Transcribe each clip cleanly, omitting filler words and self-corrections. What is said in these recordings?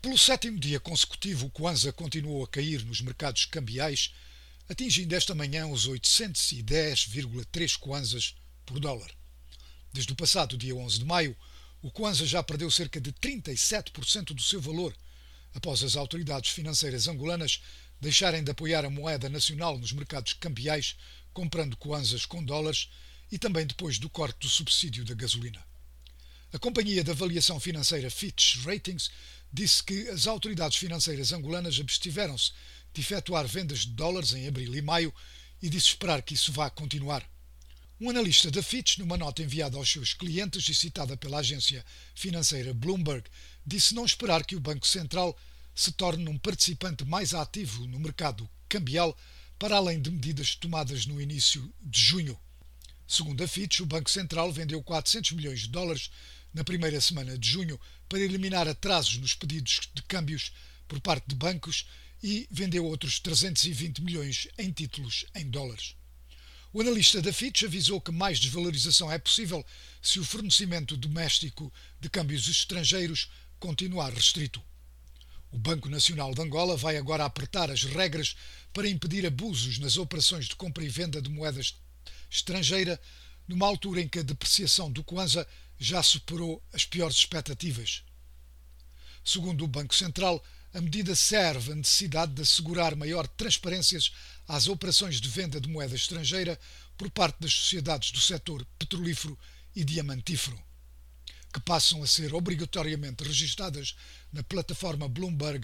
Pelo sétimo dia consecutivo, o Kwanza continuou a cair nos mercados cambiais, atingindo esta manhã os 810,3 kwanzas por dólar. Desde o passado dia 11 de maio, o Kwanza já perdeu cerca de 37% do seu valor, após as autoridades financeiras angolanas deixarem de apoiar a moeda nacional nos mercados cambiais, comprando kwanzas com dólares e também depois do corte do subsídio da gasolina. A companhia de avaliação financeira Fitch Ratings disse que as autoridades financeiras angolanas abstiveram-se de efetuar vendas de dólares em abril e maio e disse esperar que isso vá continuar. Um analista da Fitch, numa nota enviada aos seus clientes e citada pela agência financeira Bloomberg, disse não esperar que o Banco Central se torne um participante mais ativo no mercado cambial, para além de medidas tomadas no início de junho. Segundo a Fitch, o Banco Central vendeu 400 milhões de dólares na primeira semana de junho para eliminar atrasos nos pedidos de câmbios por parte de bancos e vendeu outros 320 milhões em títulos em dólares. O analista da Fitch avisou que mais desvalorização é possível se o fornecimento doméstico de câmbios estrangeiros continuar restrito. O Banco Nacional de Angola vai agora apertar as regras para impedir abusos nas operações de compra e venda de moeda estrangeira, numa altura em que a depreciação do Kwanza já superou as piores expectativas. Segundo o Banco Central, a medida serve à necessidade de assegurar maior transparência às operações de venda de moeda estrangeira por parte das sociedades do setor petrolífero e diamantífero, que passam a ser obrigatoriamente registadas na plataforma Bloomberg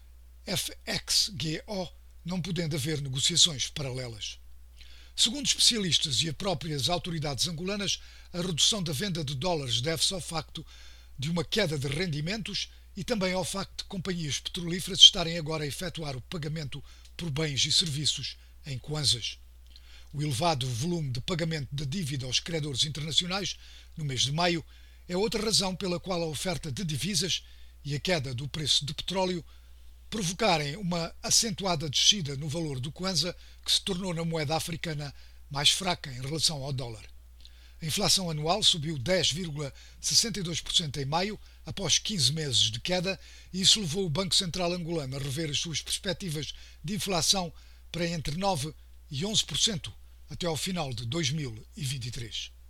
FXGO, não podendo haver negociações paralelas. Segundo especialistas e as próprias autoridades angolanas, a redução da venda de dólares deve-se ao facto de uma queda de rendimentos e também ao facto de companhias petrolíferas estarem agora a efetuar o pagamento por bens e serviços em kwanzas. O elevado volume de pagamento da dívida aos credores internacionais no mês de maio é outra razão pela qual a oferta de divisas e a queda do preço de petróleo provocarem uma acentuada descida no valor do kwanza, que se tornou na moeda africana mais fraca em relação ao dólar. A inflação anual subiu 10,62% em maio, após 15 meses de queda, e isso levou o Banco Central angolano a rever as suas perspectivas de inflação para entre 9% e 11% até ao final de 2023.